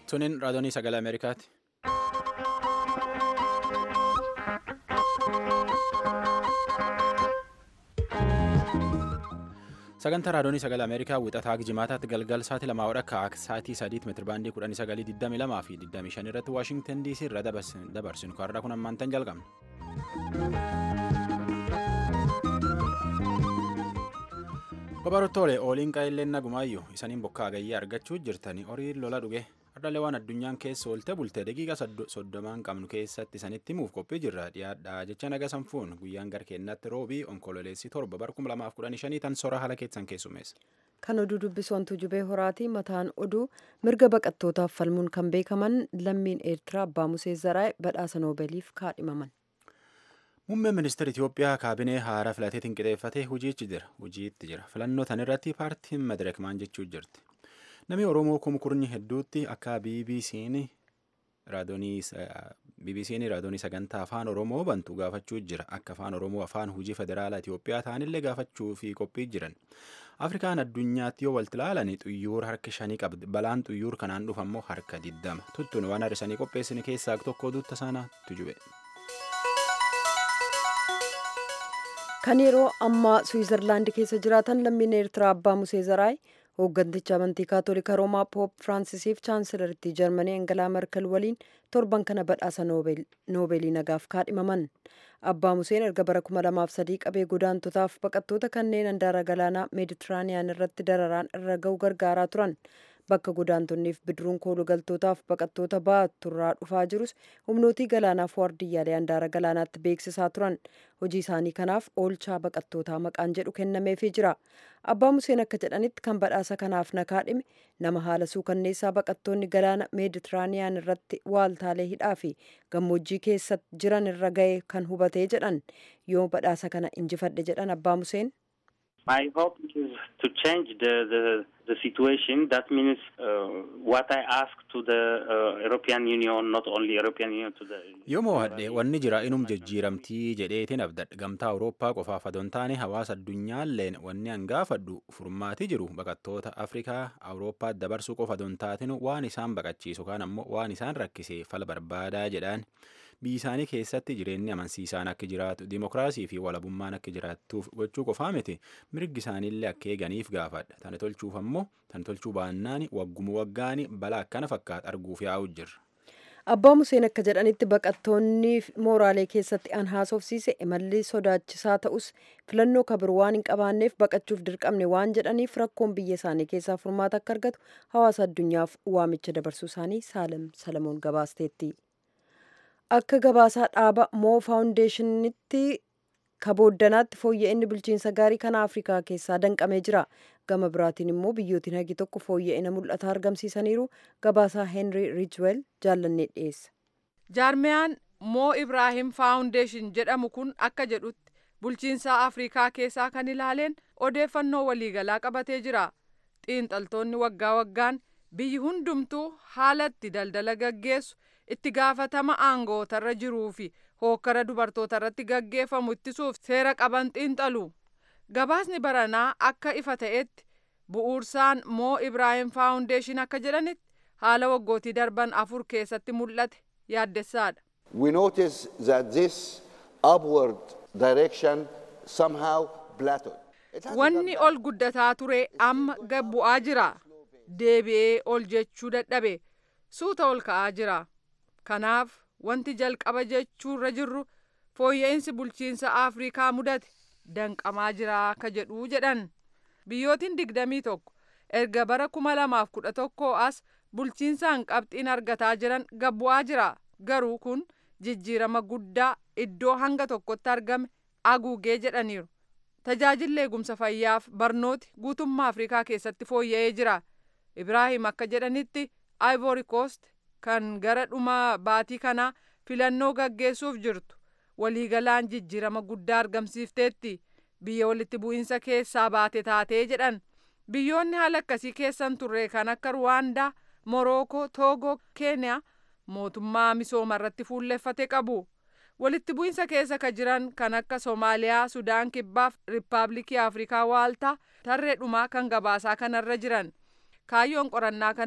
Tuniin raadiyoonii sagalee Ameerikaati. Sagantaa raadiyoonii sagalee Ameerikaa wixataa jimaataatti galgal sa'aatii 2 akka sa'aatii 3 meetirabaandii 1922 fi 25 irratti Waashingtan DC irra dabarsinu kaarraa kun ammaantan jalqabna. Babarottoolee ooliin qaayilleen nagumaayyuu isaniin bokkaa gayyaa argachuu jirtanii horiin lola dhuge ardaalee waan addunyaan keessa oolte bultee daqiiqa 30 qabnu keessatti isanitti himuuf qophii jirra dhiyaadhaa jecha naga sanfuun guyyaan garkeennaatti roobii onkololeessii 7 bara 2015 tan sora haala keessan keessumeessa. Kan oduu dubbisoontu jubee horaatii mataan oduu mirga baqattootaaf falmuun kan beekaman lammiin Eertiraa Abbaa Musee Zaraa'e badhaasa Noobeeliif kaadhimaman. Muummeen ministeera Itoophiyaa kaabinee haaraa filateetiin qixeeffatee hojiitti jira. Filannoo tan irratti paartiin Madireek maal jechuu jirti. Namni Oromoo kumkurni hedduutti akka BBC'n raadiyoonii sagantaa afaan Oromoo bantu gaafachuu jira. Akka afaan Oromoo afaan hojii federaalaa Itoophiyaa ta'anillee gaafachuu fi qophii jiran. Afrikaan addunyaatti yoo walti ilaalan xuyyoora harka 5 qabdi. Balaan xuyyoor kanaan dhufu ammoo harka 20. Tuttuun waan har'isanii qopheessine keessaa tokko duutta saanaatti jube. Kan yeroo ammaa Swiizerlaandi keessa jiraatan lammiin Eertiraa Abbaa Musee Zaraa'e hoogganticha amantii kaatolika Roomaa Poop Firaansiisiif chaansilarittii Jarmanii Angalaa Merkel waliin torban kana badhaasa Noobeelii nagaaf kaadhimaman. Abbaa Museen erga bara 2003 qabee godaantotaaf baqattoota kanneen handaara galaanaa Meeditiraaniyaan irratti dararaan irra ga'u gargaaraa turan. Bakka godaantonniif bidiruun koolugaltootaaf baqattoota baatu irraa dhufaa jirus humnootii galaanaaf waardiyyaalee handaara galaanaatti beeksisaa turan. Hojii isaanii kanaaf oolchaa baqattootaa maqaan jedhu kennameefii jira. Abbaa Museen akka jedhanitti kan badhaasa kanaaf na kaadhime nama haala suukanneessaa baqattoonni galaana Meeditiraaniyaan irratti waaltaalee hidhaa fi gammoojjii keessa jiran irra ga'e kan hubatee jedhan. Yoo badhaasa kana injifadhe jedhan Abbaa Museen. My hope is to change the situation. That means what I ask to the European Union, not only European Union, to the... Yoo mo'adhe wanni jira inum jijjiiramtii jedheetiin abdadha. Gamtaa Awurooppaa qofaaf adoo hin taane hawaasa addunyaalleen wanni hangaafadhu furmaatii jiru baqattoota Afrikaa Awurooppaatti dabarsuu qofa adoo hin taatinu waan isaan baqachiisu kaan ammoo waan isaan rakkisee fala barbaadaa jedhaan. Biyyi isaanii keessatti jireenyi amansiisaan akka jiraatu dimokiraasii fi walabummaan akka jiraattuuf gochuu qofaa miti mirgi isaaniillee akka eeganiif gaafadha. Tana tolchuuf ammoo tana tolchuu baannaani wagguma waggaani balaa akkana fakkaata arguuf yaa'u jirra. Abbaa Museen akka jedhanitti baqattoonni mooraalee keessatti an haasofsiise imalli sodaachisaa ta'us filannoo kabir waan hin qabaanneef baqachuuf dirqamne waan jedhaniif rakkoon biyya isaanii keessaa furmaata akka argatu hawaasa addunyaaf waamicha dabarsuu isaanii Saalem Salamoon gabaasteetti. Akka gabaasaa dhaaba moo faawundeeshinitti kabooddanaatti fooyya'inni bulchiinsa gaarii kana Afrikaa keessaa danqamee jira. Gama biraatiin immoo biyyootiin hagi tokko fooyya'ina mul'ataa argamsiisaniiru. Gabaasaa Henry Ridgewell jaallannee dhiyeessa. Jaarmiyaan moo Ibraahim faawundeeshin jedhamu kun akka jedhutti bulchiinsa Afrikaa keessaa kan ilaaleen odeeffannoo waliigalaa qabatee jira. Xiinxaltoonni waggaa waggaan biyyi hundumtuu haalatti daldala gaggeessu itti gaafatama aangootarra jiruu fi hookkara dubartoota irratti gaggeeffamu ittisuuf seera qaban xiinxalu. Gabaasni baranaa akka ifa ta'etti bu'uursaan moo Ibraahim faawundeeshin akka jedhanitti haala waggootii darban 4 keessatti mul'ate yaaddessaadha. We notice that this upward direction somehow plateaued. Wanni ol guddataa ture amma gad bu'aa jira. Deebi'ee ol jechuu dadhabe suuta ol ka'aa jira. Kanaaf wanti jalqaba jechuurra jirru fooyya'insi bulchiinsa Afrikaa mudate danqamaa jira akka jedhu jedhan. Biyyootiin 21 erga bara 2011 as bulchiinsaan qabxiin argataa jiran gad bu'aa jira. Garuu kun jijjiirama guddaa iddoo hanga tokkotti argame haguugee jedhaniiru. Tajaajilli eegumsa fayyaaf barnooti guutummaa Afrikaa keessatti fooyya'ee jira. Ibraahim akka jedhanitti Ivory Coast kan gara dhuma baatii kanaa filannoo gaggeessuuf jirtu waliigalaan jijjiirama guddaa argamsiifteetti. Biyya walitti bu'iinsa keessaa baate taatee jedhan. Biyyoonni haala akkasii keessan turre kan akka Ruwaandaa, Morookoo, Toogoo, Keeniyaa mootummaa misooma irratti fuulleffate qabu. Walitti bu'iinsa keessa ka jiran kan akka Soomaaliyaa, Sudaan Kibbaaf Riippaabilikii Afrikaa Waaltaa tarree dhumaa kan gabaasaa kanarra jiran. Kaayyoon qorannaa kanaa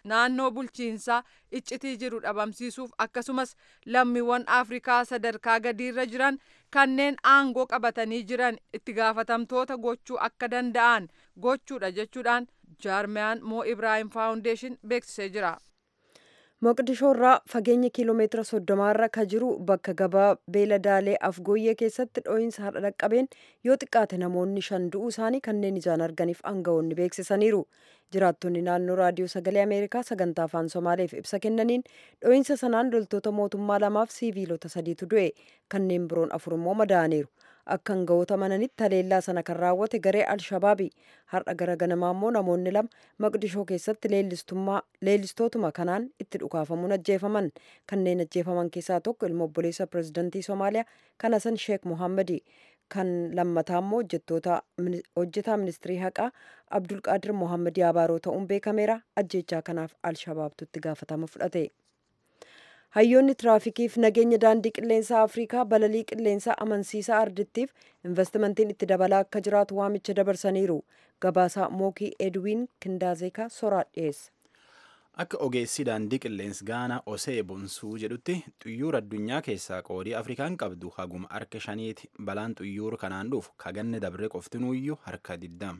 naannoo bulchiinsaa iccitii jiru dhabamsiisuuf akkasumas lammiiwwan Afrikaa sadarkaa gadiirra jiran kanneen aangoo qabatanii jiran itti gaafatamtoota gochuu akka danda'an gochuudha jechuudhaan jaarmiyaan Moo Ibraahim Faawundeeshin beeksisee jira. Moqdishoo irraa fageenya kiiloomeetira 30 irra ka jiru bakka gabaa beeladaalee Afgooyyee keessatti dho'iinsa har'a dhaqqabeen yoo xiqqaate namoonni 5 du'uu isaanii kanneen ijaan arganiif aangawoonni beeksisaniiru. Jiraattonni naannoo raadiyoo sagalee Ameerikaa sagantaa afaan Somaaleef ibsa kennaniin dho'iinsa sanaan loltoota mootummaa 2 fi siiviilota 3tu du'e kanneen biroon 4 immoo madaa'aniiru. Akka aangawoota amananitti haleellaa sana kan raawwate garee Alshabaabi. Har'a gara ganamaa immoo namoonni 2 Maqdishoo keessatti leellistootuma kanaan itti dhukaafamuun ajjeefaman. Kanneen ajjeefaman keessaa tokko ilma obboleessa pirezidantii Somaaliyaa kan Hasan Sheek Mohammadi. Kan lammataa immoo hojjetaa ministirii haqaa Abdulqaadir Mohammadi Abaaroo ta'uun beekameera. Ajjeechaa kanaaf Alshabaabtu itti gaafatama fudhate. Hayyoonni tiraafikiif nageenya daandii qilleensaa Afrikaa balalii qilleensaa amansiisaa ardittiif investimentiin itti dabalaa akka jiraatu waamicha dabarsaniiru. Gabaasaa Mookii Edwiin Kindaazeekaa soraa dhiyeessa. Akka ogeessi daandii qilleensa Gaanaa Osee Bonsuu jedhutti xuyyoora addunyaa keessaa qoodii Afrikaan qabdu haguma harka 5ti. Balaan xuyyoora kanaan dhufu kaganne dabre qoftinuuyyuu harka 20.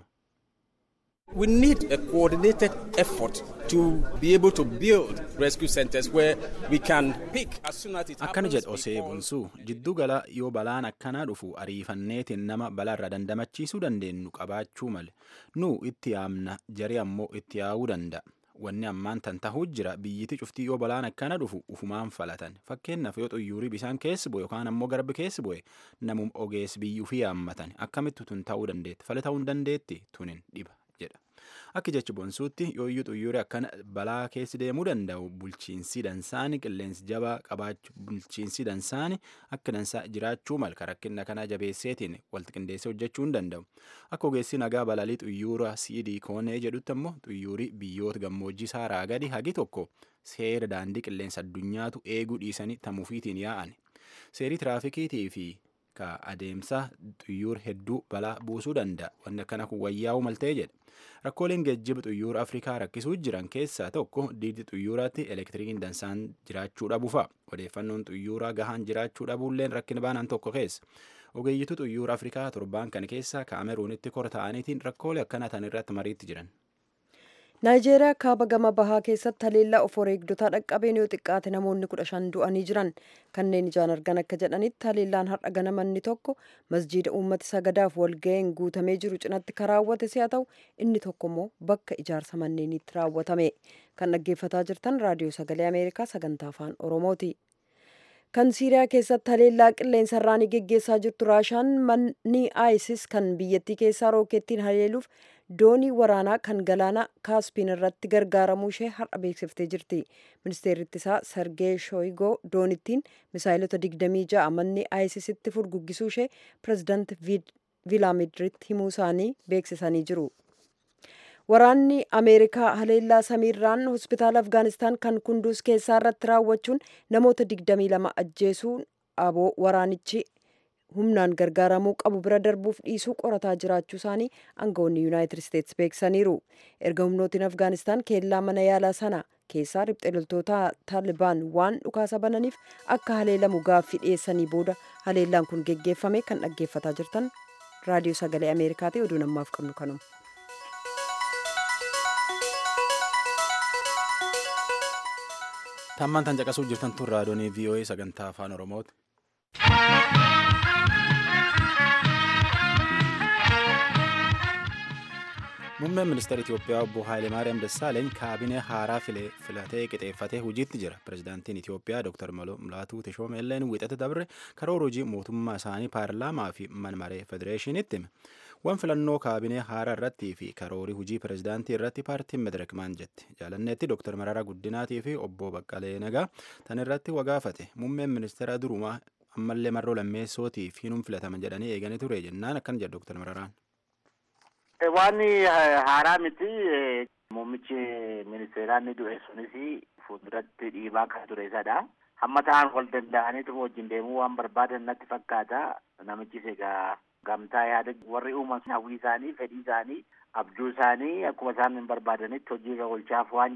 We need a coordinated effort to be able to build rescue centers where we can pick as soon as it happens. Akkana jedhe Osee Bonsuu jiddu gala yoo balaan akkanaa dhufu ariifanneetiin nama balaarra dandamachiisuu dandeenyu qabaachuu male. Nu itti yaamna jari ammoo itti yaa'uu danda'a. Wanni ammaan tan tahuu jira biyyiti cuftii yoo balaan akkana dhufu ufumaan falatan. Fakkeenyaaf yoo xuyyoorri bishaan keessa bu'e yookaan ammoo garbi keessa bu'e namum ogeessi biyyuu fi yaammatan akkamitti tun ta'uu dandeetti fala ta'uu dandeetti tunin dhiba jedha. Akka jechi Bonsuutti yooyyuu xuyyoorri akkana balaa keessa deemuu danda'u bulchiinsi dansaani qilleensi jabaa qabaachuu bulchiinsi dansaani akka dansaa jiraachuu malka rakkina kana jabeesseetiin walitti qindeessee hojjechuu hin danda'u. Akka ogeessi nagaa balalii xuyyoora CD Koonee jedhutti ammoo xuyyoorri biyyoota gammoojjii saaraa gadi hagi tokko seera daandii qilleensa addunyaatu eeguu dhiisanii tamuufiitiin yaa'an. Seerii tiraafikiitii fi ka adeemsa xuyyoora hedduu balaa buusuu danda'a. Wanni akkana kun wayyaa'uu maltee jedha. Rakkooleen geejjiba xuyyoora Afrikaa rakkisuu jiran keessaa tokko diidi xuyyooraatti elektirikiin dansaan jiraachuu dhabu fa'a. Odeeffannoon xuyyooraa gahaan jiraachuu dhabuulleen rakkina baanaan tokko keessa. Ogeeyyitu xuyyoora Afrikaa torbaan kana keessa Kaameruunitti kora ta'aniitiin rakkoolee akkana tan irratti mariitti jiran. Naayijeeriyaa kaaba gama bahaa keessatti haleellaa of wareegdotaa dhaqqabeen yoo xiqqaate namoonni 15 du'anii jiran. Kanneen ijaan argan akka jedhanitti haleellaan har'a ganamanni tokko masjiida uummati sagadaaf walga'een guutamee jiru cinatti kan raawwate si'a ta'u inni tokko immoo bakka ijaarsa manneeniitti raawwatame. Kan dhaggeeffataa jirtan raadiyoo sagalee Ameerikaa sagantaa afaan Oromooti. Kan Siiriyaa keessatti haleellaa qilleensarraan geggeessaa jirtu Raashaan manni ISIS kan biyyattii keessaa rookeettiin haleeluuf doonii waraanaa kan galaana Kaaspiin irratti gargaaramuu ishee har'a beeksiftee jirti. Ministeerri ittisaa Sergee Shoigoo doonittiin misaayilota 26 manni ISISitti furguggisuu ishee pirezidaanti Vilaamidiritti himuu isaanii beeksisanii jiru. Waraanni Ameerikaa haleellaa samiirraan hospitaala Afgaanistaan kan Kunduus keessaa irratti raawwachuun namoota 22 ajjeesuun aboo waraanichi humnaan gargaaramuu qabu bira darbuuf dhiisuu qorataa jiraachuu isaanii aangawoonni Yuunaayitid Isteetsi beeksisaniiru. Erga humnootiin Afgaanistaan keellaa mana yaalaa sana keessaa riphxee loltoota Taalibaan waan dhukaasa bananiif akka haleelamu gaaffii dhiyeessanii booda haleellaan kun geggeeffame. Kan dhaggeeffataa jirtan raadiyoo sagalee Ameerikaati. Oduu namaaf qabnu kanuma. Tammaan tan caqasuu jirtan tun raadiyoonii VOA sagantaa afaan Oromooti. Muummeen ministeera Itoophiyaa obbo Hayilemaariyaam Dassaaleny kaabinee haaraa filatee qixeeffatee hojiitti jira. Pirezidaantiin Itoophiyaa Dr. Mulaatuu Teshoomeelleen wiixata dabre karoora hojii mootummaa isaanii paarlaamaa fi manmaree federeeshiniitti hime. Waan filannoo kaabinee haaraa irrattii fi karoorii hojii pirezidaantii irratti paartiin Madirak maal jetti. Jaalanneetti Dr. Mararaa Guddinaatii fi obbo Baqqalee Nagaa tan irratti wagaafate. Muummeen ministeera durumaa ammallee marroo lammeessootiif hinuun filatama jedhanii eeganii ture jennaan akkan jedha Dr. Mararaan. Waan haaraa miti muummichi ministeeraa inni du'e sunis fuulduratti dhiibaa kan ture isadha. Hamma ta'an wal danda'aniitu wajjin deemuu waan barbaadan natti fakkaata. Namichis egaa gamtaa yaada warri uuman hawwii isaanii, fedhii isaanii, abjuu isaanii akkuma isaan hin barbaadanitti hojiirra oolchaaf waan jiru.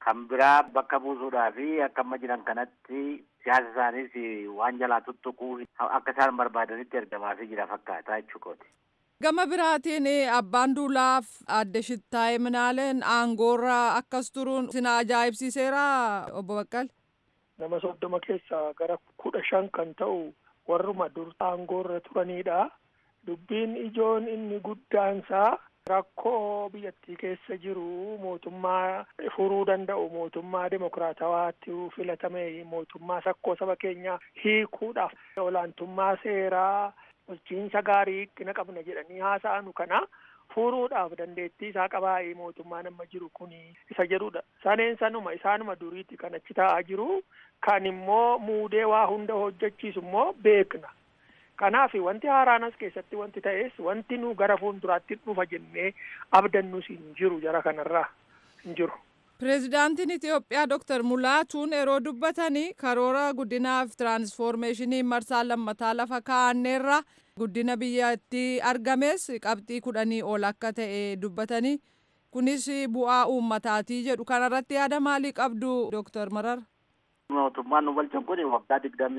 kan biraa bakka buusuudhaa fi akka amma jiran kanatti siyaasa isaaniis waan jalaa tuttuquu akka isaan barbaadanitti ergamaafii jira fakkaataa jechuudha. Gama biraatiin abbaan duulaaf adde Shittaayee Minaaleen aangoorra akkas turuun sina ajaa'ibsiiseera obbo Baqqal? Nama 30 keessaa gara 15 kan ta'u warruma dur aangoorra turanidha. Dubbiin ijoon inni guddaansaa rakkoo biyyattii keessa jiru mootummaa furuu danda'u mootummaa demokraatawaatti filatame mootummaa sakkoo saba keenyaa hiikuudhaaf olaantummaa seeraa bulchiinsa gaarii itti qabna jedhanii haasa'anu kana furuudhaaf dandeettii isaa qabaa'ee mootummaan amma jiru kuni isa jedhudha. Saneen sanuma isaanuma duriitti kan achi taa'aa jiru kan immoo muudee waa hunda hojjechiisu immoo beekna. Kanaaf wanti haaraan as keessatti wanti ta'es wanti nu gara fuulduraatti dhufa jennee abdannus hin jiru jara kanarraa hin jiru. Pireezidaantiin Itoophiyaa Dr. Mulaatuun yeroo dubbatanii karoora guddinaaf tiraansfoormeeshinii marsaa lammataa lafa kaa'anneerra guddina biyyattii argames qabxii 10 ol akka ta'e dubbatanii kunis bu'aa uummataatii jedhu kanarratti yaada maalii qabdu Dr. Marar? Mootummaan nu bulchan kun waggaa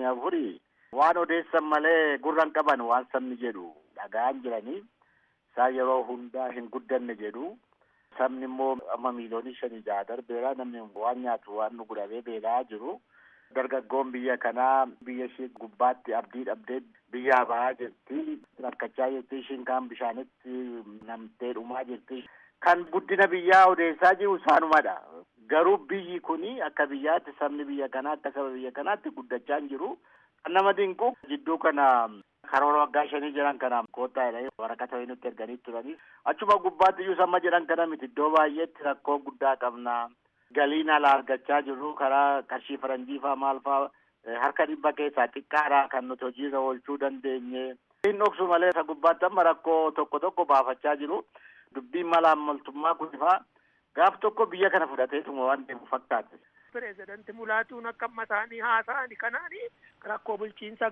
24 waan odeessan malee gurran qaban waan sabni jedhu dhaga'an jiranii isaan yeroo hundaa hin guddanne jedhu sabni immoo amma miiliyoonii 5-6 darbeera namni waan nyaatu waan nu gudhabee beelaa jiru dargaggoon biyya kanaa biyya ishee gubbaatti abdii dhabdee biyyaa bahaa jirti rakkachaa jirti ishiin kaan bishaanitti namtee dhumaa jirti kan guddina biyyaa odeessaa jiru isaanumadha. Garuu biyyi kuni akka biyyaatti sabni biyya kanaa akka saba biyya kanaatti guddachaa hin jiru. Kan nama dinqu jidduu kana karoora waggaa 5 jiran kana koottaadha waraqata wayii nutti erganii turanii achuma gubbaatti iyyuu samma jiran kana miti iddoo baay'eetti rakkoo guddaa qabna. Galiin ala argachaa jirru karaa qarshii faranjii fa'aa maal fa'aa harka 100 keessaa xiqqaadha kan nuti hojiirra oolchuu dandeenye. Hin dhoksu malee isa gubbaatti amma rakkoo tokko baafachaa jiru. Dubbiin malaammaltummaa kun fa'aa gaaf tokko biyya kana fudhateetuma waan deemu fakkaate. Pireezidanti Mulaatuun akka mataanii haasa'ani kanaani rakkoo bulchiinsa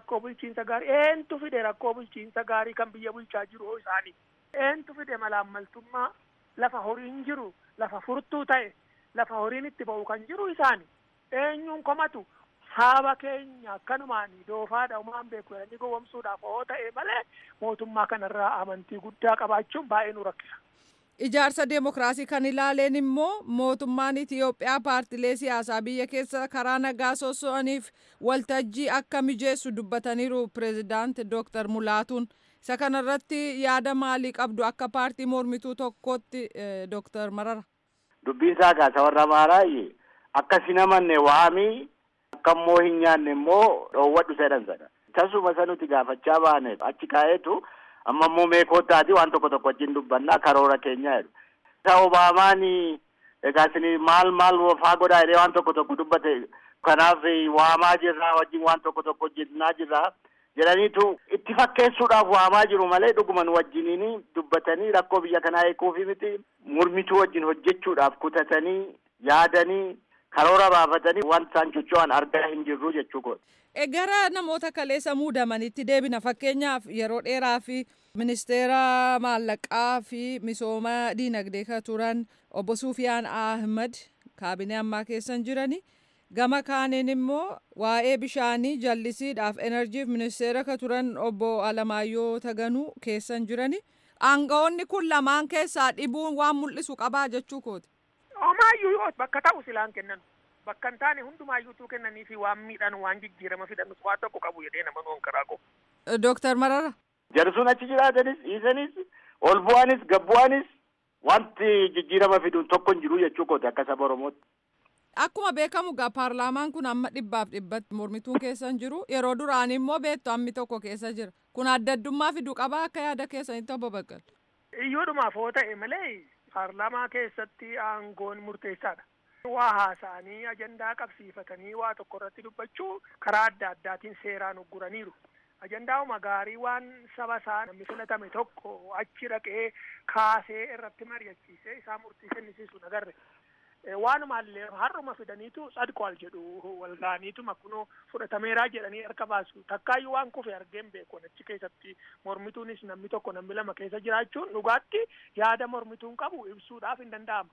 gaarii eentu fide rakkoo bulchiinsa gaarii kan biyya bulchaa jiru isaanii eentu fide malaammaltummaa lafa horiin jiru lafa furtuu ta'e lafa horiin itti ba'u kan jiru isaanii eenyuun komatu saba keenya akkanumaan doofaadha umaan beeku jedhanii gowwomsuudhaaf oo ta'e malee mootummaa kanarraa amantii guddaa qabaachuun baay'ee nu rakkisa. Ijaarsa deemokiraasii kan ilaaleen immoo mootummaan Itiyoophiyaa paartilee siyaasaa biyya keessa karaa nagaa soso'aniif waltajjii akka mijeessu dubbataniiru pireezidaanti Dr. Mulaatuun. Isa kanarratti yaada maalii qabdu akka paartii mormituu tokkotti Dr. Marara? Dubbiin isaa kaasa warra maaraayi akka sinamanne waamii akka immoo hin nyaanne immoo dhoowwadhu sedhansadha. Tasuma sanuti gaafachaa baaneef achi kaa'eetu amma immoo meekootaati waan tokko wajjin dubbannaa karoora keenya jedhu. Isa Obaamaan egaa isin maal faa godhaa jedhee waan tokko dubbate kanaaf waamaa jirraa wajjin waan tokko hojjennaa jirraa jedhaniitu itti fakkeessuudhaaf waamaa jiru malee dhuguman wajjiniin dubbatanii rakkoo biyya kanaa eeguufi miti mormituu wajjin hojjechuudhaaf kutatanii yaadanii karoora baafatanii waan isaan socho'an argaa hin jirru jechuu. Gara namoota kaleessa muudamanitti deebina fakkeenyaaf yeroo dheeraa fi ministeera maallaqaa fi misooma diinagdee ka turan obbo Sufiyaan Ahmad kaabinee ammaa keessan jirani gama kaaniin immoo waa'ee bishaanii jallisiidhaaf enerjiif ministeera ka turan obbo Alamaayyoo Taganuu keessan jirani aangawoonni kun lamaan keessaa dhibuun waan mul'isu qabaa jechuu kooti. Amaayyuu yoo bakka ta'u silaan kennan. Bakka hin taane hundumaayyuutuu kennanii fi waan miidhaan waan jijjiirama fidan waa tokko qabu jedhee nama nuun karaa qabu. Dr. Marara. Jarsuun achi jiraatanis dhiisanis ol bu'anis gad bu'anis wanti jijjiirama fiduun tokko hin jiru jechuu kooti akka saba Oromootti. Akkuma beekamu gaa paarlaamaan kun amma 100% mormituun keessa jiru yeroo duraan immoo beektu hammi tokko keessa jira kun adda addummaa fiduu qabaa akka yaada keessanitti obbo Baqqal. Iyyoodhumaaf hoo ta'e malee paarlaamaa keessatti aangoon murteessaadha. Waa haasa'anii ajandaa qabsiifatanii waa tokko irratti dubbachuu karaa adda addaatiin seeraan ugguraniiru. Ajandaa'uma gaarii waan saba isaa namni filatame tokko achi dhaqee kaasee irratti mari'achiisee isaa murtii kennisiisu nagarre. Waanumaallee har'uma fidaniitu sadqoal jedhu walgaaniituma kunoo fudhatameeraa jedhanii harka baasu. Takkaayyuu waan kufe argeen beeku achi keessatti mormituunis namni tokko namni lama keessa jiraachuun dhugaatti yaada mormituun qabu ibsuudhaaf hin danda'amu.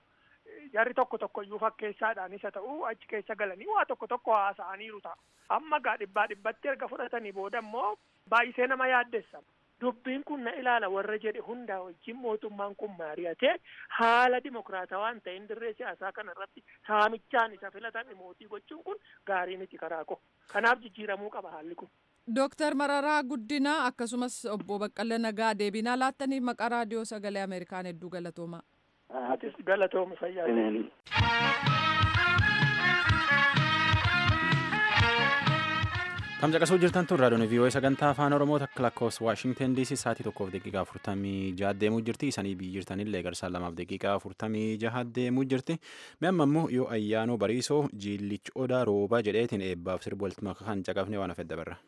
jarri tokko iyyuu fakkeessaadhaan isa ta'u achi keessa galanii waa tokko haasa'aniiru ta'a. Amma gaa dhibbatti erga fudhatanii booda immoo baay'isee nama yaaddessa. Dubbiin kun na ilaala warra jedhe hundaa wajjin mootummaan kun mari'atee haala dimokiraatawaan ta'een dirree siyaasaa kana irratti saamichaan isa filatan mootii gochuun kun gaarii miti karaa koo. Kanaaf jijjiiramuu qaba haalli kun. Dooktar Mararaa Guddinaa akkasumas obbo Baqqala Nagaa deebinaa laattaniif maqaa raadiyoo sagalee Ameerikaan hedduu galatoomaa. Atis galatoomi fayyaa. Tamcaqasuu jirtan tun raadiyoon VOA sagantaa afaan Oromoo takka lakkoofsa Waashingtan DC sa'aatii 1:46 deemuu jirti. Isanii biyyi jirtanillee garsaan 2:46 deemuu jirti. Mee amma immoo yoo ayyaanoo bariisoo jiillichi odaa roobaa jedheetiin eebbaaf sirba walitti makaa kan caqafne waan hafedda barra.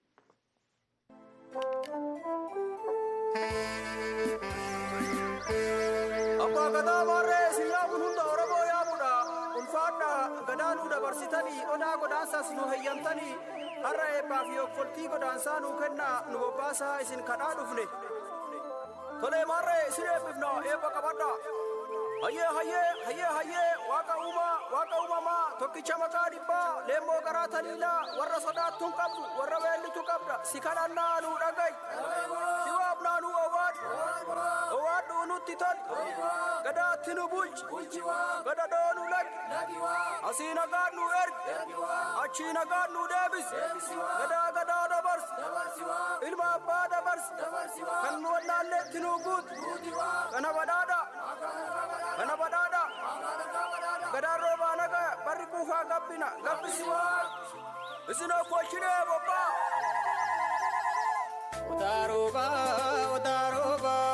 Abbaa gadaa baarree si yaabuun hunda Oromoo yaabuudha. Ulfaadha gadaanuu dabarsitanii odaa godaansaas nu heyyamtanii. Har'a eebbaaf yokkoltii godaansaa nuu kennaa nu bobbaasaa isin kadhaa dhufne. Tolee maarree isin eebbifna eebba qabadha. Hayyee waaqa uumamaa tokkicha maqaa dhibbaa leemmoo garaa taliilaa warra sodaattuun qabdu warra weellitu qabda si kadhannaa nuu dhaga'i. Si waamnaa nuu owaadhu nutti toli. Gadaatti nu bulchi gadadoo nu lagi. Asii nagaan nu ergi achii nagaan nu deebisi. Gadaa dabarsi ilma abbaa dabarsi kan nu wallaalleetti nu guutu kana badhaadha. Gadaan roobaa nagaa barri kuufaa gabbisi isin okkolchinee bobbaa. Odaa roobaa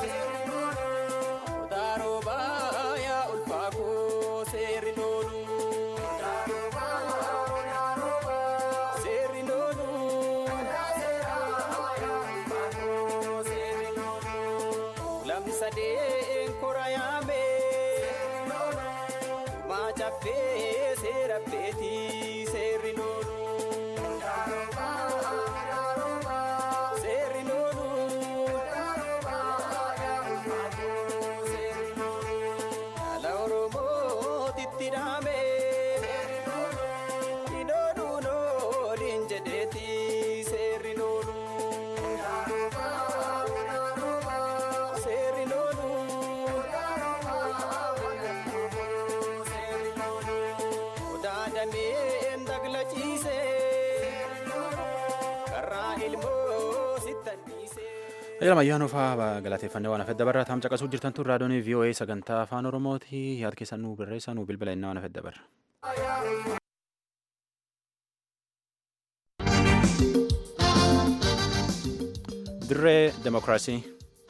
yaa ulfaa koo seerri loolu. Lamsadeen kora yaame maacaffee seera beetii seerri loolu. Ala Oromoo titti dhaame hidhoodhuun ooliin jedheeti seerri loolu. Ayyaana ayyaanoo fa'aa galateeffannee waan hafedda barra tamcaqasuu jirtan tun raadiyoon VOA sagantaa afaan Oromooti yaad keessan nuu barreessaa nuu bilbila innaa waan hafedda barra. Dirree Demokiraasii.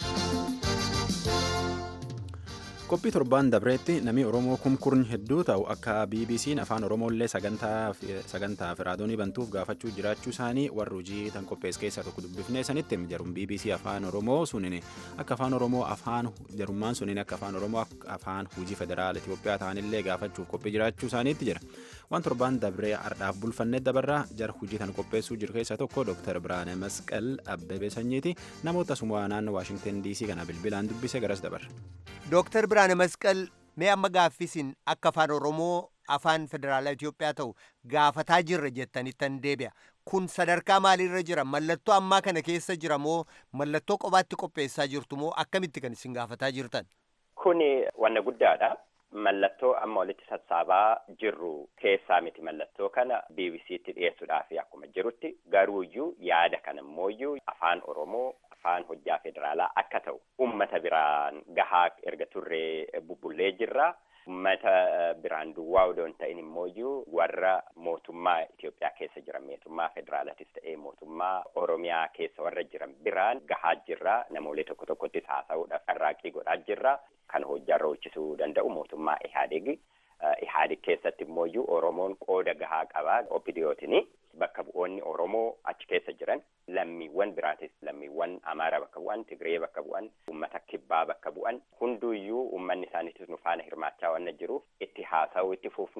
Qophii torbaan dabreetti namni Oromoo kumkurni hedduu ta'u akka BBC'n afaan Oromoollee sagantaaf raadiyoonii bantuuf gaafachuu jiraachuu isaanii warra hojii tan qophees keessaa tokko dubbifnee sanitti jaruun BBC afaan Oromoo sunin akka afaan Oromoo afaan jarummaan sunin akka afaan Oromoo afaan hojii federaala Itoophiyaa ta'anillee gaafachuuf qophii jiraachuu isaaniitti jira. Waan torbaan dabree ardhaaf bulfannee dabarraa jar hojii tan qopheessuu jiru keessaa tokko Dr. Biraane Masqal Abbebee Sanyiiti namoota sumuwaa naannoo Waashingtan DC kana bilbilaan dubbise garas dabarra. Dr. Biraane Masqal mee amma gaaffisin akka afaan Oromoo afaan federaalaa Itoophiyaa ta'u gaafataa jirra jettanittan deebi'a. Kun sadarkaa maaliirra jira? Mallattoo ammaa kana keessa jira moo mallattoo qobaatti qopheessaa jirtu moo akkamitti kan isin gaafataa jirtan? Kun wanna guddaadha. Mallattoo amma walitti sassaabaa jirru keessaa miti mallattoo kana BBC'tti dhiyeessuudhaaf akkuma jirutti garuuyyuu yaada kanammoo afaan Oromoo afaan hojjaa federaalaa akka ta'u ummata biraan gahaa erga turree bubbullee jirra. Ummata biraan duwwaa odoo hin ta'in immoo warra mootummaa Itoophiyaa keessa jiran mootummaa federaalatis ta'ee mootummaa Oromiyaa keessa warra jiran biraan gahaa jirra. Namoolee tokko tokkottis haasa'uudhaaf carraaqqii godhaa jirra. Kan hojjaarra hojjisuu danda'u mootummaa Ihaadeeg. Ihaadeeg keessatti immoo Oromoon qooda gahaa qabaa OPDO'tini. Bakka bu'oonni Oromoo achi keessa jiran lammiiwwan biraatis lammiiwwan Amaaraa bakka bu'an, Tigree bakka bu'an, uummata Kibbaa bakka bu'an hunduuyyuu uummanni isaaniitis nu faana hirmaachaa waan jiruuf itti haasa'uu itti fuufnaa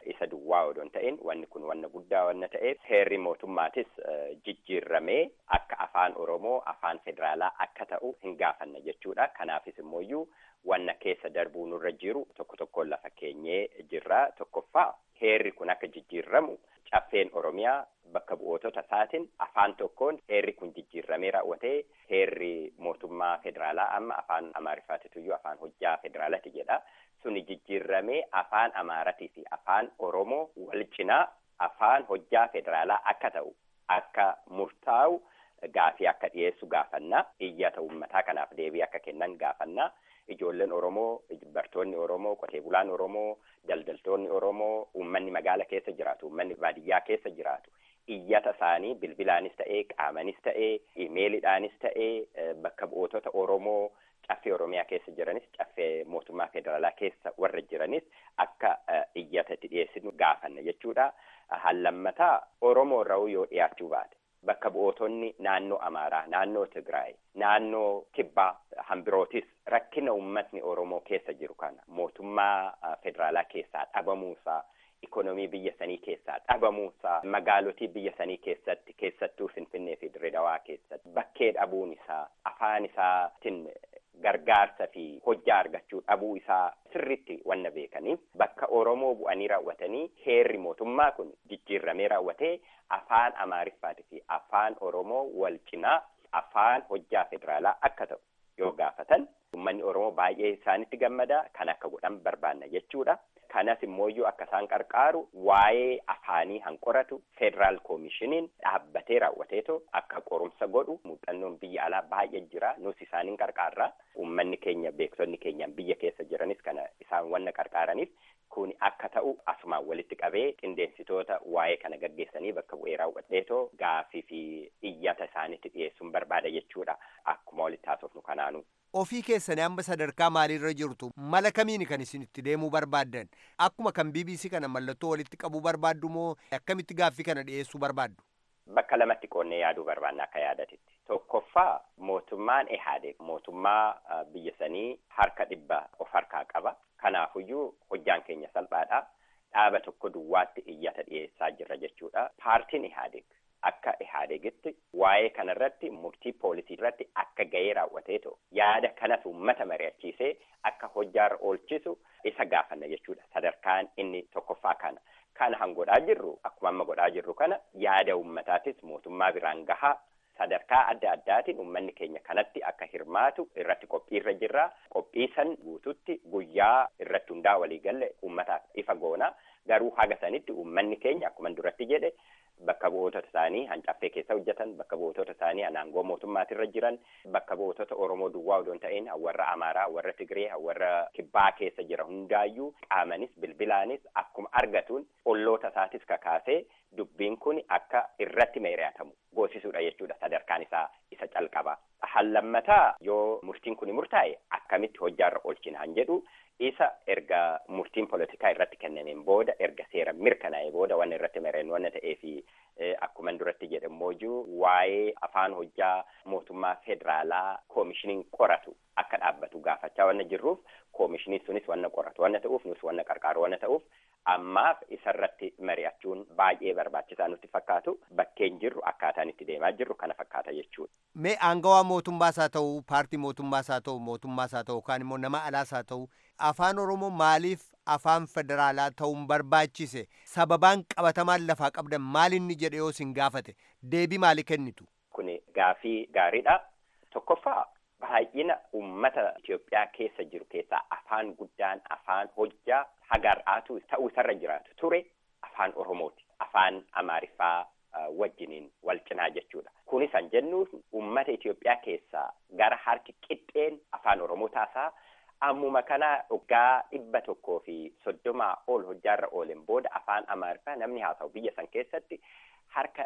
isa duwwaa odoo hin ta'in wanni kun wanna guddaa wanna ta'eef heerri mootummaatis jijjiirramee akka afaan Oromoo afaan federaalaa akka ta'u hin gaafanna jechuudha. Kanaafis immoo wanna keessa darbuu nurra jiru tokko tokkoon lafa keenyee jirra. Tokkoffaa heerri kun akka jijjiirramu caffeen Oromiyaa bakka bu'ootota isaatiin afaan tokkoon heerri kun jijjiirramee raawwatee heerri mootummaa federaalaa amma afaan Amaariffaatiyyuu afaan hojjaa federaalaati jedha. Suni jijjiirramee afaan Amaaratii fi afaan Oromoo wal cinaa afaan hojjaa federaalaa akka ta'u akka murtaa'u gaafii akka dhiyeessu gaafanna. Iyyata uummataa kanaaf deebii akka kennan gaafanna. Ijoolleen Oromoo, bartoonni Oromoo, qotee bulaan Oromoo, daldaltoonni Oromoo, uummanni magaala keessa jiraatu, uummanni baadiyyaa keessa jiraatu. Iyyata isaanii bilbilaanis ta'ee, qaamanis ta'ee, imeelidhaanis ta'ee bakka bu'ootota Oromoo caffee Oromiyaa keessa jiranis, caffee mootummaa federaalaa keessa warra jiranis akka iyyata itti dhiyeessinu gaafanna jechuudha. Hallammataa Oromoo irraa yoo dhiyaachuu baate bakka bu'ootonni naannoo Amaaraa, naannoo Tigraay, naannoo Kibbaa, hambirootis rakkina uummatni Oromoo keessa jiru kana mootummaa federaalaa keessaa dhabamuusaa, ikonomii biyya sanii keessaa dhabamuusaa, magaalotii biyya sanii keessatti keessattuu Finfinnee fi Dirredawaa keessatti bakkee dhabuun isaa, afaan isaatiin gargaarsa fi hojjaa argachuu dhabuu isaa sirriitti wanna beekaniif bakka Oromoo bu'anii raawwatanii heerri mootummaa kun jijjiirramee raawwatee afaan Amaariffaatii fi afaan Oromoo wal cinaa afaan hojjaa federaalaa akka ta'u yoo gaafatan uummanni Oromoo baay'ee isaanitti gammada. Kan akka godhan barbaanna jechuudha. Kanas immoo akka isaan qarqaaru waa'ee afaanii hanqoratu federaal koomishiniin dhaabbatee raawwateetu akka qorumsa godhu muuxannoon biyya alaa baay'ee jira. Nus isaaniin qarqaarra. Uummanni keenya beektonni keenyaan biyya keessa jiranis kana isaan wanna qarqaaraniif kun akka ta'u asumaan walitti qabee qindeessitoota waa'ee kana gaggeessanii bakka bu'ee raawwadheetoo gaafii fi iyyata isaanitti dhiyeessuun barbaada jechuudha. Akkuma walitti haasofnu kanaanu. Ofii keessanii amma sadarkaa maaliirra jirtu mala kamiini kan isin itti deemuu barbaaddan? Akkuma kan BBC kana mallattoo walitti qabuu barbaaddu moo akkamitti gaaffii kana dhiyeessuu barbaaddu? Bakka lamatti qoonnee yaaduu barbaanna akka yaadatitti. Tokkoffaa mootummaan Ihaadeeg mootummaa biyya sanii harka 100 of harkaa qaba. Kanaafuyyuu hojjaan keenya salphaadha. Dhaaba tokko duwwaatti iyyata dhiyeessaa jirra jechuudha. Paartiin Ihaadeeg akka Ihaadeegitti waa'ee kanarratti murtii poolisii irratti akka gahee raawwateetu yaada kanas uummata mari'achiisee akka hojjaarra oolchisu isa gaafanna jechuudha. Sadarkaan inni tokkoffaa kana. Kana hangodhaa jirru akkuma amma godhaa jirru kana yaada uummataatis mootummaa biraan gahaa sadarkaa adda addaatiin uummanni keenya kanatti akka hirmaatu irratti qophiirra jirra. Qophii san guututti guyyaa irratti hundaa walii galle uummataaf ifa goona. Garuu haga sanitti uummanni keenya akkuma duratti jedhe bakka bu'ootota isaanii hancaffee keessa hojjetan, bakka bu'ootota isaanii aangoo mootummaatirra jiran, bakka bu'ootota Oromoo duwwaa odoo hin ta'in warra Amaaraa, warra Tigree, warra Kibbaa keessa jira hundaayyuu qaamanis bilbilaanis akkuma argatuun olloota isaatis kakaasee dubbiin kun akka irratti mari'atamu goosisuudha jechuudha. Sadarkaan isaa isa calqaba. Hallammataa yoo murtiin kun murtaa'e akkamitti hojjaarra oolchina han jedhu isa erga murtiin politikaa irratti kennameen booda erga seera mirkanaa'ee booda waan irratti mari'annu waan ta'eefi akkuma duratti jedhamooju waa'ee afaan hojjaa mootummaa federaalaa koomishiniin qoratu akka dhaabbatu gaafachaa waan jirruuf koomishiniin sunis waan qoratu waan ta'uuf nus waan qarqaaru waan ta'uuf ammaaf isarratti mari'achuun baay'ee barbaachisaa nutti fakkaatu. Bakkeen jirru akkaataan itti deemaa jirru kana fakkaata jechuudha. Mee aangawaa mootummaas haa ta'u, paartii mootummaas haa ta'u, mootummaas haa ta'u, yookaan immoo nama alaas haa ta'u, afaan Oromoo maaliif afaan federaalaa ta'uun barbaachise? Sababaan qabatamaan lafaa qabdan maal inni jedhe yoo isin gaafate deebii maalii kennitu? Kuni gaafii gaariidha. Tokkoffaa baay'ina uummata Itoophiyaa keessa jiru keessaa afaan guddaan afaan hojjaa hagar'aatu ta'uu isarra jiraatu ture afaan Oromooti. Afaan Amaariffaa wajjiniin wal cinaa jechuudha. Kunis kan jennu uummata Itoophiyaa keessaa gara harki qixxeen afaan Oromoo taasaa ammuma kana waggaa 130 ol hojjaarra oolen booda afaan Amaariffaa namni haasa'u biyya san keessatti harka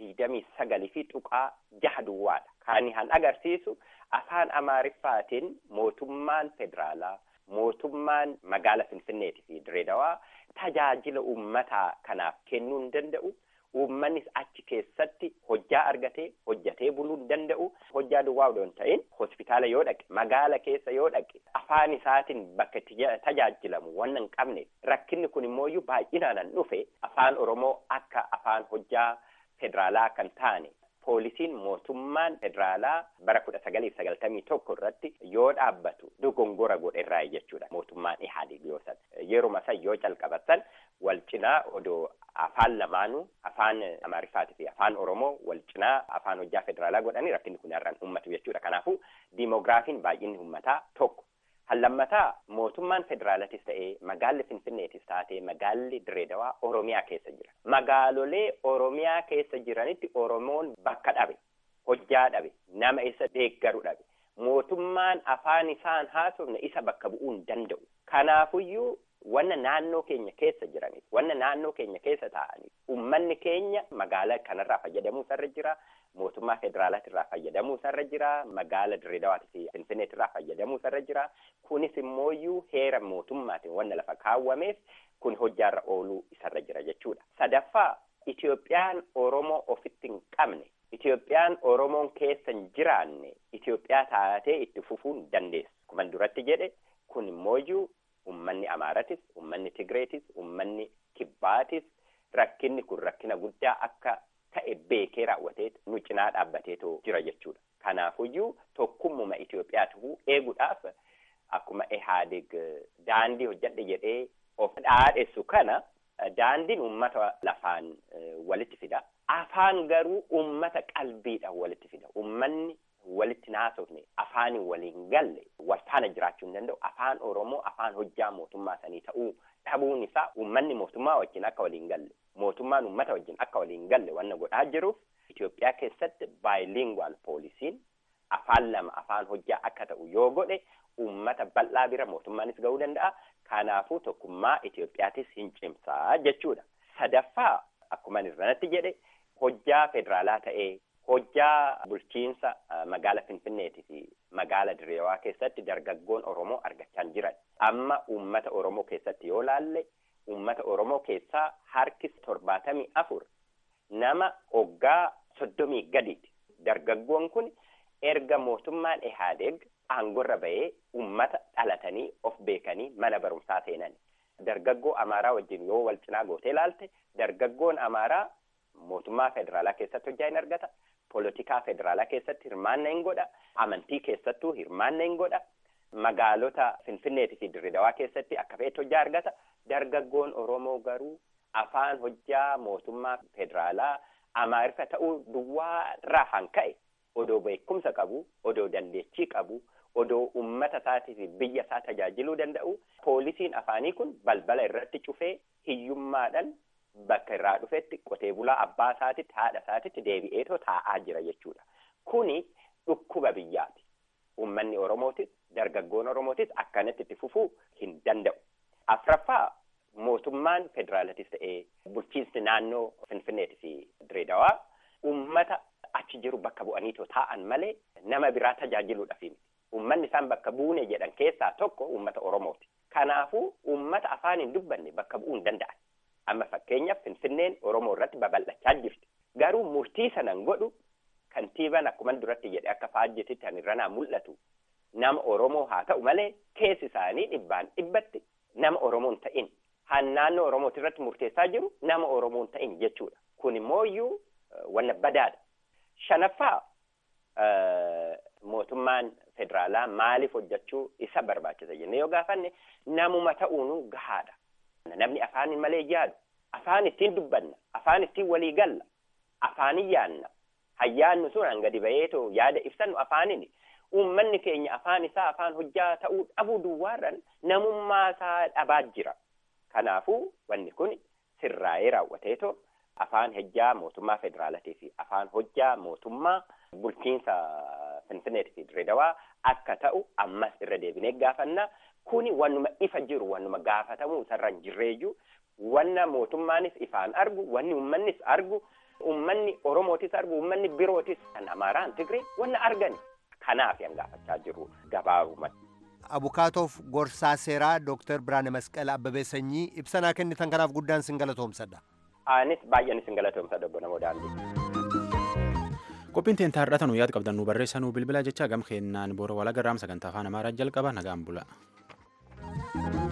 29.6 duwwaadha. Kan agarsiisu afaan Amaariffaatiin mootummaan federaalaa, mootummaan magaala Finfinneetii fi Dirredawaa tajaajila uummataa kanaaf kennuu hin danda'u. uummannis achi keessatti hojjaa argatee hojjatee buluu danda'u. Hojjaa duwwaa odoo hin ta'in hospitaala yoo dhaqe magaala keessa yoo dhaqe afaan isaatiin bakka itti tajaajilamu waan hin qabne rakkinni kun immoo baay'inaan dhufe afaan Oromoo akka afaan hojjaa federaalaa kan taane poolisiin mootummaan federaalaa bara 1991 irratti yoo dhaabbatu dogongora godheerraa jechuudha. Mootummaan Ihaadig yoo san yeruma san yoo calqabatan wal cinaa odoo afaan lamaanuu afaan Amaariffaatii fi afaan Oromoo wal cinaa afaan hojjaa federaalaa godhanii rakkinni kun irraan uummatu jechuudha. Kanaafuu diimogiraafiin baay'inni uummataa tokko. Hallammataa mootummaan federaalatis ta'ee magaalli Finfinneetis taatee magaalli Direedawaa Oromiyaa keessa jira. Magaalolee Oromiyaa keessa jiranitti Oromoon bakka dhabe, hojjaa dhabe, nama isa deeggaru dhabe. Mootummaan afaan isaan haasofne isa bakka bu'uu hin danda'u. Kanaafuyyuu wanna naannoo keenya keessa jiraniif, wanna naannoo keenya keessa taa'aniif, uummanni keenya magaalaa kanarraa fayyadamuu irra jira. Mootummaa federaalaati irraa fayyadamuu irra jira. Magaala Direedawaatii fi Finfinneetti irraa fayyadamuu irra jira. Kunis immoo heera mootummaatiin wanna lafa kaawwameef kun hojjaarra ooluu isarra jira jechuudha. Sadaffaa Itoophiyaan Oromoo ofitti hin qabne, Itoophiyaan Oromoon keessa hin jiraanne, Itoophiyaa taatee itti fufuu hin dandeessu. Akkuma duratti jedhe kun immoo uummanni Amaaratis, uummanni Tigreetis, uummanni Kibbaatis rakkinni kun rakkina guddaa akka ta'e beekee raawwatee nu cinaa dhaabbateetoo jira jechuudha. Kanaafuyyuu tokkummuma Itoophiyaatu eeguudhaaf akkuma Ihaadig daandii hojjedhe jedhee of dhaadheessu kana daandiin uummata lafaan walitti fida. Afaan garuu uummata qalbiidhaan walitti fida. Uummanni walitti naasofne afaaniin waliin galle wal faana jiraachuu hin danda'u. Afaan Oromoo afaan hojjaa mootummaa sanii ta'uu dhabuun isaa uummanni mootummaa wajjin akka waliin galle, mootummaan uummata wajjin akka waliin galle wanna godhaa jiruuf Itoophiyaa keessatti bilingual poolisiin afaan lama afaan hojjaa akka ta'u yoo godhe uummata bal'aa bira mootummaanis ga'uu danda'a. Kanaafuu tokkummaa Itoophiyaatis hin cimsaa jechuudha. Sadaffaa akkuma irratti jedhe hojjaa federaalaa ta'ee hojjaa bulchiinsa magaala Finfinneetii fi magaala Direedawaa keessatti dargaggoon Oromoo argachaa jiran. Amma uummata Oromoo keessatti yoo laalle uummata Oromoo keessaa harki 74 nama waggaa 30 gadiiti. Dargaggoon kun erga mootummaan Ihaadig aangorra bahee uummata dhalatanii of beekanii mana barumsaa seenan. Dargaggoo Amaaraa wajjin yoo wal cinaa gootee ilaalte dargaggoon Amaaraa mootummaa federaalaa keessatti hojjaa hin argata. Poolitikaa federaalaa keessatti hirmaannaa hin godha. Amantii keessattuu hirmaannaa hin godha. Magaalota Finfinneetii fi Direedawaa keessatti akka fe'etti hojjaa argata. Dargaggoon Oromoo garuu afaan hojjaa mootummaa federaalaa Amaariffa ta'uu duwwaarraa hanka'e odoo beekumsa qabu, odoo dandeettii qabu, odoo uummata isaatii fi biyya isaa tajaajiluu danda'u. Poolisiin afaanii kun balbala irratti cufee hiyyummaadhaan bakka irraa dhufetti qotee bulaa abbaa isaatitti haadha isaatitti deebi'eetoo taa'aa jira jechuudha. Kuni dhukkuba biyyaati. Uummanni Oromootis dargaggoon Oromootis akkanatti itti fufuu hin danda'u. Afraffaa mootummaan federaalatis ta'ee bulchiinsi naannoo Finfinneetii fi Direedawaa uummata achi jiru bakka bu'aniitoo taa'an malee nama biraa tajaajiluudhaaf miti. Uummanni isaan bakka buune jedhan keessaa tokko uummata Oromooti. Kanaafuu uummata afaan hin dubbanne bakka bu'uu hin danda'an. Amma fakkeenyaaf Finfinneen Oromoo irratti babal'achaa jirti. Garuu murtii sanan godhu kantiibaan akkuma duratti jedhe akka faajjetitti kan irranaa mul'atu nama Oromoo haa ta'u malee keessi isaanii 100% nama Oromoo hin ta'in. Naannoo Oromooti irratti murteessaa jiru nama Oromoo hin ta'in jechuudha. Kun immoo wanna badaadha. Shanaffaa mootummaan federaalaa maaliif hojjechuu isa barbaachisa jennee yoo gaafanne namuma ta'uunuu gahaadha. Namni afaan malee yaadu, afaan ittiin dubbanna, afaan ittiin walii galla, afaan yaanna. Hayyaannu sun hanga dibayeetoo yaada ibsannu afaanini. Uummanni keenya afaan isaa afaan hojjaa ta'uu dhabuu duwwaarran namummaa isaa dhabaa jira. Kanaafuu wanni kun sirraa'ee raawwateetoo afaan hojjaa mootummaa federaalaatii fi afaan hojjaa mootummaa bulchiinsa Finfinneetii fi Direedawaa akka ta'u ammas irra deebinee gaafanna. Kuni wannuma ifa jiru wannuma gaafatamuu isarra hin jirreeyyuu wanna mootummaanis ifaan argu wanni uummannis argu uummanni Oromootis argu uummanni birootis kan Amaaraan Tigree wanna argani. Kanaaf yan gaafachaa jiru gabaabumatti. Abukaatoof gorsaa seeraa Dr. Biraane Masqal Abbabee Sanyii ibsanaa kennitan kanaaf guddaan sin galatoomsadha. Anis baay'een isin galatoomsa Obbo Namoo Daandii. Qophiin teenya har'ata nu yaada qabdan nu barreessaa nu bilbilaa jecha gam keennaan boora walagarraam sagantaa afaan Amaaraa jalqaba nagaan bula.